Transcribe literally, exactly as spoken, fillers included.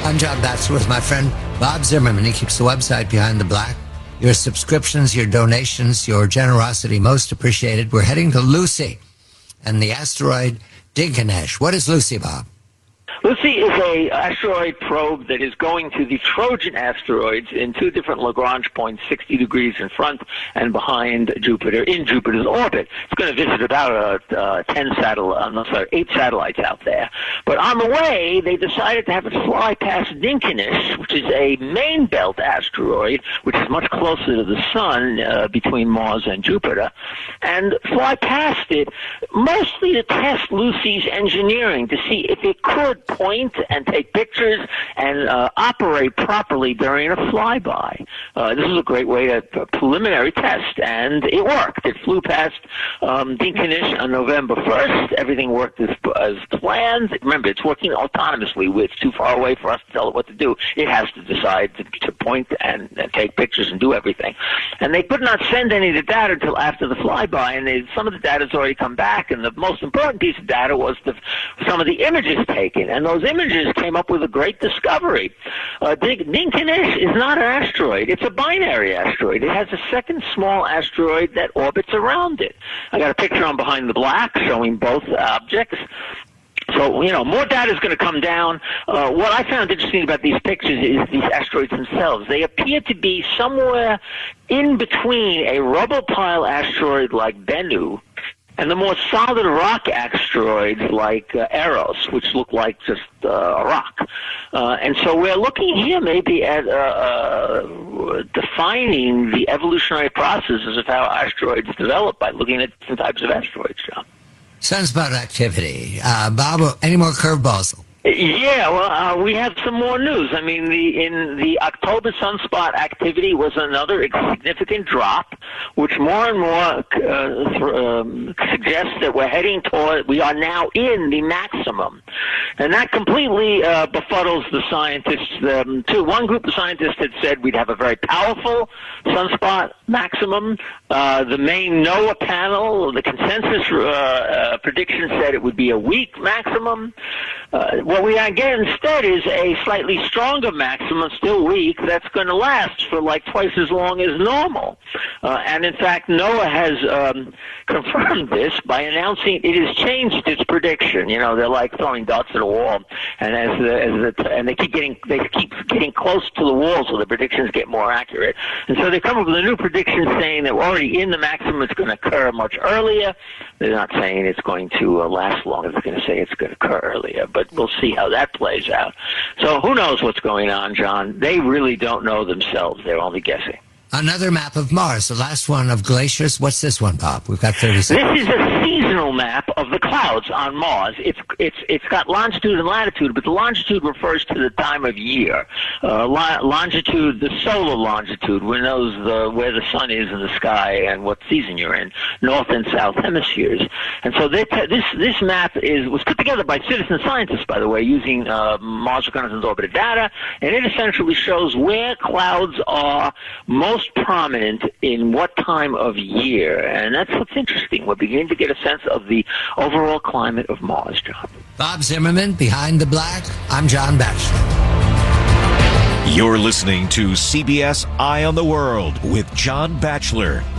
I'm John Batchelor with my friend Bob Zimmerman. He keeps the website Behind the Black. Your subscriptions, your donations, your generosity, most appreciated. We're heading to Lucy and the asteroid Dinkinesh. What is Lucy, Bob? Lucy is a asteroid probe that is going to the Trojan asteroids in two different Lagrange points, sixty degrees in front and behind Jupiter, in Jupiter's orbit. It's going to visit about uh, uh, ten satellites, no, sorry, eight satellites out there. But on the way, they decided to have it fly past Dinkinesh, which is a main belt asteroid, which is much closer to the Sun uh, between Mars and Jupiter, and fly past it, mostly to test Lucy's engineering, to see if it could point and take pictures and uh, operate properly during a flyby. Uh, this is a great way to a preliminary test, and it worked. It flew past um, Dinkinesh on November first. Everything worked as, as planned. Remember, it's working autonomously. It's too far away for us to tell it what to do. It has to decide to, to point and, and take pictures and do everything. And they could not send any of the data until after the flyby, and they, some of the data has already come back, and the most important piece of data was the, some of the images taken. And those images came up with a great discovery. Uh, Dinkinesh is not an asteroid. It's a binary asteroid. It has a second small asteroid that orbits around it. I got a picture on Behind the Black showing both objects. So, you know, more data is going to come down. Uh, what I found interesting about these pictures is these asteroids themselves. They appear to be somewhere in between a rubble pile asteroid like Bennu and the more solid rock asteroids like uh, Eros, which look like just uh, a rock. Uh, and so we're looking here maybe at uh, uh, defining the evolutionary processes of how asteroids develop by looking at different types of asteroids, John. Sunspot activity. Uh, Bob, any more curveballs? Yeah, well, uh, we have some more news. I mean, the in the October sunspot activity was another significant drop, which more and more uh, th- um, suggests that we're heading toward, we are now in the maximum. And that completely uh, befuddles the scientists, um, too. One group of scientists had said we'd have a very powerful sunspot maximum. Uh, the main NOAA panel, the consensus uh, uh, prediction said it would be a weak maximum. Uh, what we get instead is a slightly stronger maximum, still weak, that's going to last for like twice as long as normal. Uh, and in fact, NOAA has um, confirmed this by announcing it has changed its prediction. You know, they're like throwing darts at a wall, and as the, as the, and they keep getting they keep getting close to the wall, so the predictions get more accurate. And so they come up with a new prediction saying that we're already in the maximum. It's going to occur much earlier. They're not saying it's going to uh, last longer. They're going to say it's going to occur earlier, but we'll see how that plays out. So who knows what's going on, John? They really don't know themselves. They're only guessing. Another map of Mars, the last one of glaciers. What's this one, Bob? We've got thirty seconds. This is a seasonal map of the clouds on Mars. It's it's it's got longitude and latitude, but the longitude refers to the time of year. Uh, lo- longitude, the solar longitude, which knows the, where the sun is in the sky and what season you're in, north and south hemispheres. And so they t- this this map is was put together by citizen scientists, by the way, using uh, Mars Reconnaissance Orbiter data, and it essentially shows where clouds are most prominent in what time of year. And that's what's interesting. We're beginning to get a sense of the overall climate of Mars, John. Bob Zimmerman, Behind the Black. I'm John Batchelor. You're listening to C B S Eye on the World with John Batchelor.